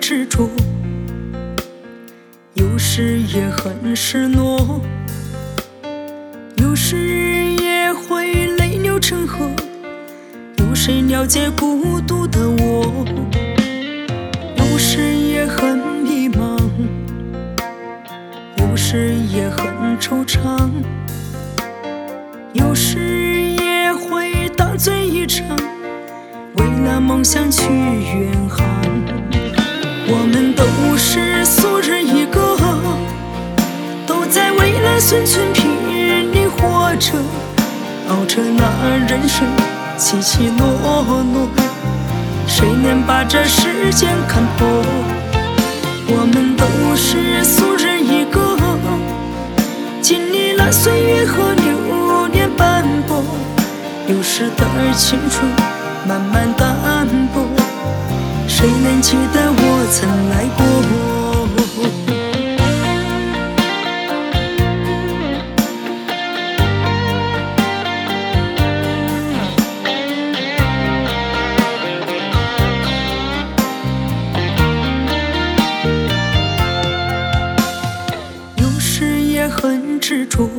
执着，有时也很失落，有时也会泪流成河。有谁了解孤独的我？有时也很迷茫，有时也很惆怅，有时也会大醉一场，为了梦想去远航。我们都是俗人一个，都在为了生存拼命活着，熬着那人生起起落落，谁能把这世间看破？我们都是俗人一个，经历了岁月和流年斑驳，流逝的青春慢慢淡薄，谁能记得我曾来过？有时也很执着，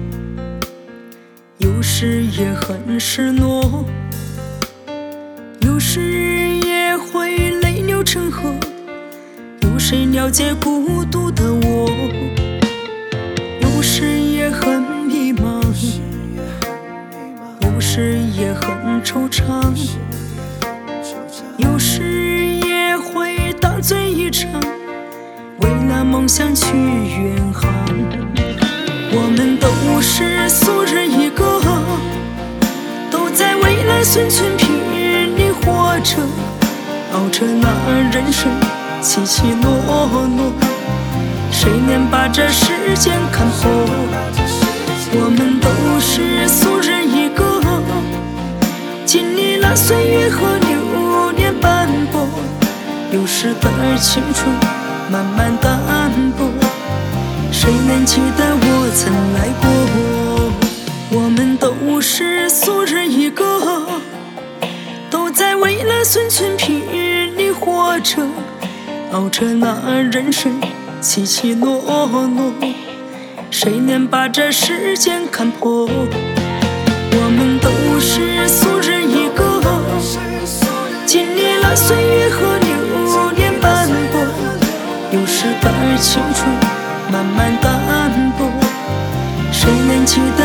有时也很失落，有时也会泪流成河。有谁了解孤独的我？有时也很迷茫，有时也很惆怅，有时也会大醉一场，为了梦想去远航。我们都是俗人一个，都在为了生存拼命活着，熬着那人生起起落落，谁能把这世间看破？我们都是俗人一个，经历了岁月和流年斑驳，流逝的青春慢慢淡薄，谁能记得我曾来过？我们都是俗人一个，都在为了生存拼命活着，熬着那人生起起落落，谁能把这世间看破？我们都是俗人一个，经历了岁月和流年斑驳，流逝的青春慢慢淡薄，谁能记得